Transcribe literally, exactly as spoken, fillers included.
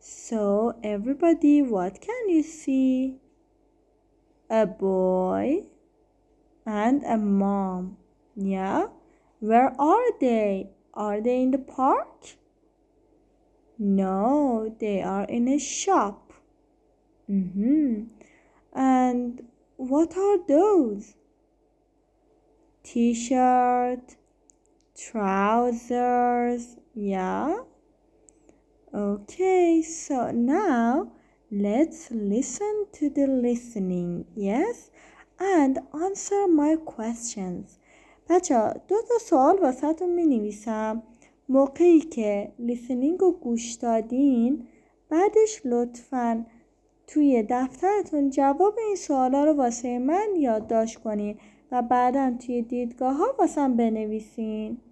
So everybody, what can you see? A boy and a mom. Yeah? Where are they? Are they in the park? No, they are in a shop. Mm-hmm. And what are those? T-shirt, trousers. Yeah? Okay, so now let's listen to the listening. Yes? And answer my questions. بچه دو تا سوال واسهتون می نویسم. موقعی که لیسنینگ رو گوش دادین بعدش لطفاً توی دفترتون جواب این سوالا رو واسه من یادداشت کنین و بعداً توی دیدگاه ها واسم بنویسین.